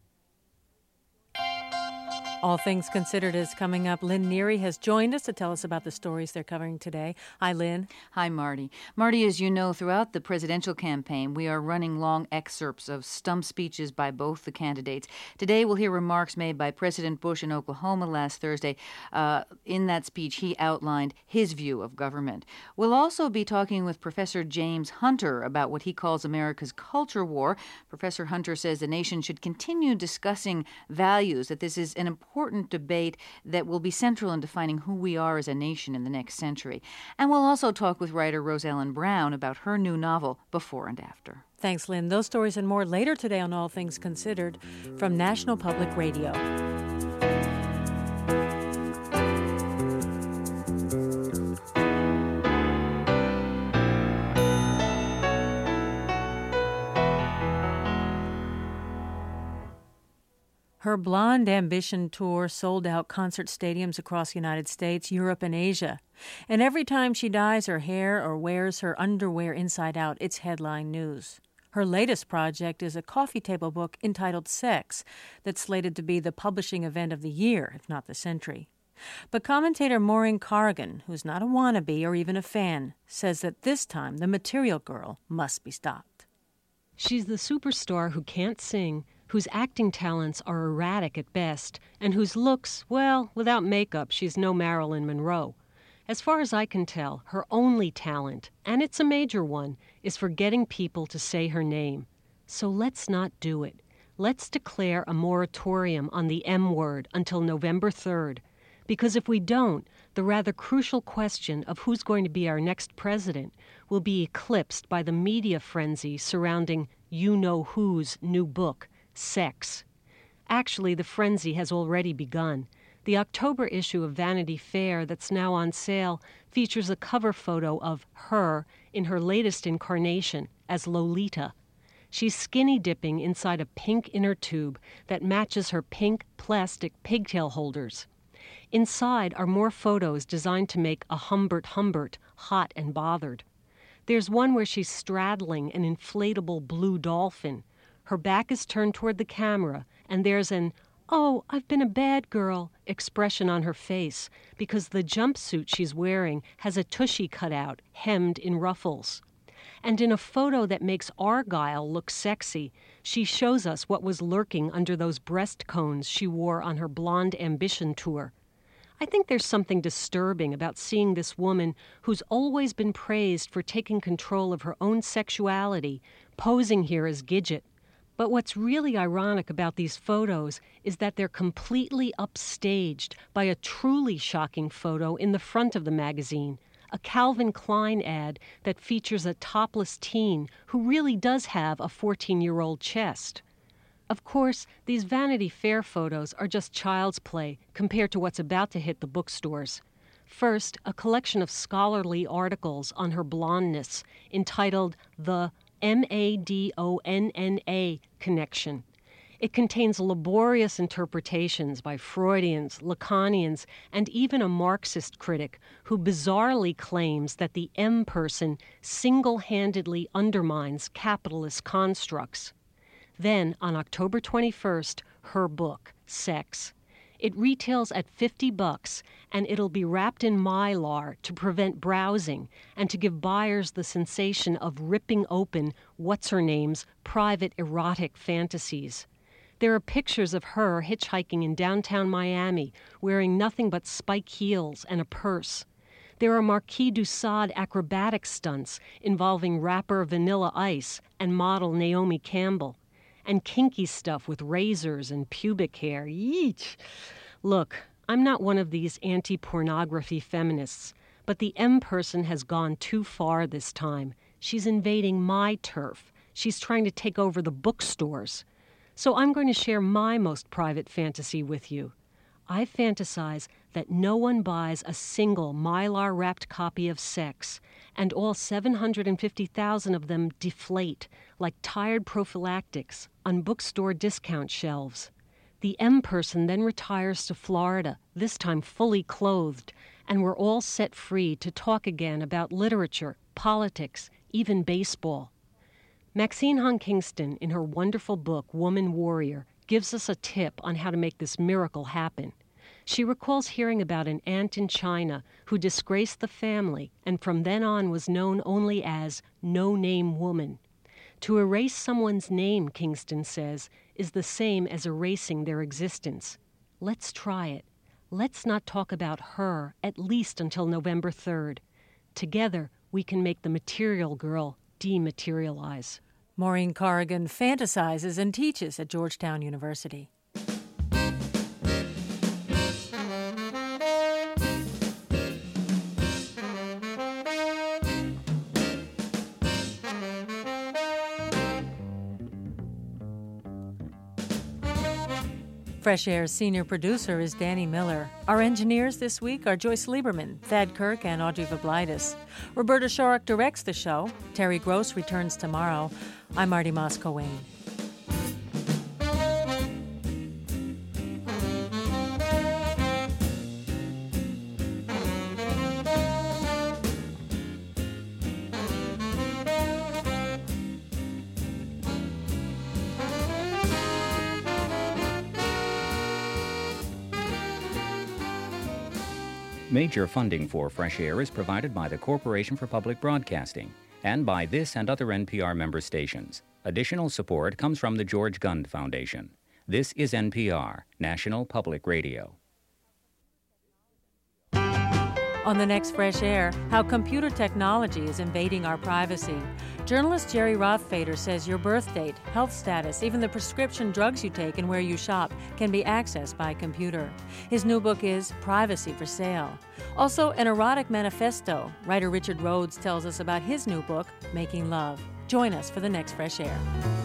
All Things Considered is coming up. Lynn Neary has joined us to tell us about the stories they're covering today. Hi, Lynn. Hi, Marty. Marty, as you know, throughout the presidential campaign, we are running long excerpts of stump speeches by both the candidates. Today, we'll hear remarks made by President Bush in Oklahoma last Thursday. In that speech, he outlined his view of government. We'll also be talking with Professor James Hunter about what he calls America's culture war. Professor Hunter says the nation should continue discussing values, that this is an important debate that will be central in defining who we are as a nation in the next century. And we'll also talk with writer Rose Ellen Brown about her new novel, Before and After. Thanks, Lynn. Those stories and more later today on All Things Considered from National Public Radio. Her Blonde Ambition tour sold out concert stadiums across the United States, Europe, and Asia. And every time she dyes her hair or wears her underwear inside out, it's headline news. Her latest project is a coffee table book entitled Sex that's slated to be the publishing event of the year, if not the century. But commentator Maureen Corrigan, who's not a wannabe or even a fan, says that this time the Material Girl must be stopped. She's the superstar who can't sing, whose acting talents are erratic at best, and whose looks, well, without makeup, she's no Marilyn Monroe. As far as I can tell, her only talent, and it's a major one, is for getting people to say her name. So let's not do it. Let's declare a moratorium on the M word until November 3rd. Because if we don't, the rather crucial question of who's going to be our next president will be eclipsed by the media frenzy surrounding you-know-who's new book, Sex. Actually, the frenzy has already begun. The October issue of Vanity Fair that's now on sale features a cover photo of her in her latest incarnation as Lolita. She's skinny dipping inside a pink inner tube that matches her pink plastic pigtail holders. Inside are more photos designed to make a Humbert hot and bothered. There's one where she's straddling an inflatable blue dolphin. Her back is turned toward the camera, and there's an, "Oh, I've been a bad girl," expression on her face because the jumpsuit she's wearing has a tushy cutout hemmed in ruffles. And in a photo that makes Argyle look sexy, she shows us what was lurking under those breast cones she wore on her Blonde Ambition tour. I think there's something disturbing about seeing this woman who's always been praised for taking control of her own sexuality, posing here as Gidget. But what's really ironic about these photos is that they're completely upstaged by a truly shocking photo in the front of the magazine, a Calvin Klein ad that features a topless teen who really does have a 14-year-old chest. Of course, these Vanity Fair photos are just child's play compared to what's about to hit the bookstores. First, a collection of scholarly articles on her blondness entitled The Madonna Connection. It contains laborious interpretations by Freudians, Lacanians, and even a Marxist critic who bizarrely claims that the M person single-handedly undermines capitalist constructs. Then, on October 21st, her book, Sex. It retails at $50, and it'll be wrapped in Mylar to prevent browsing and to give buyers the sensation of ripping open what's-her-name's private erotic fantasies. There are pictures of her hitchhiking in downtown Miami, wearing nothing but spike heels and a purse. There are Marquis du Sade acrobatic stunts involving rapper Vanilla Ice and model Naomi Campbell. And kinky stuff with razors and pubic hair. Yeesh! Look, I'm not one of these anti-pornography feminists, but the M person has gone too far this time. She's invading my turf. She's trying to take over the bookstores. So I'm going to share my most private fantasy with you. I fantasize that no one buys a single Mylar-wrapped copy of Sex, and all 750,000 of them deflate like tired prophylactics on bookstore discount shelves. The M person then retires to Florida, this time fully clothed, and we're all set free to talk again about literature, politics, even baseball. Maxine Hong Kingston, in her wonderful book, Woman Warrior, gives us a tip on how to make this miracle happen. She recalls hearing about an aunt in China who disgraced the family and from then on was known only as No-Name Woman. To erase someone's name, Kingston says, is the same as erasing their existence. Let's try it. Let's not talk about her, at least until November 3rd. Together, we can make the material girl dematerialize. Maureen Corrigan fantasizes and teaches at Georgetown University. Fresh Air's senior producer is Danny Miller. Our engineers this week are Joyce Lieberman, Thad Kirk, and Audrey Vablaitis. Roberta Shorrock directs the show. Terry Gross returns tomorrow. I'm Marty Moss-Cowain. Major funding for Fresh Air is provided by the Corporation for Public Broadcasting and by this and other NPR member stations. Additional support comes from the George Gund Foundation. This is NPR, National Public Radio. On the next Fresh Air, how computer technology is invading our privacy. Journalist Jerry Rothfader says your birth date, health status, even the prescription drugs you take and where you shop can be accessed by computer. His new book is Privacy for Sale. Also, an erotic manifesto. Writer Richard Rhodes tells us about his new book, Making Love. Join us for the next Fresh Air.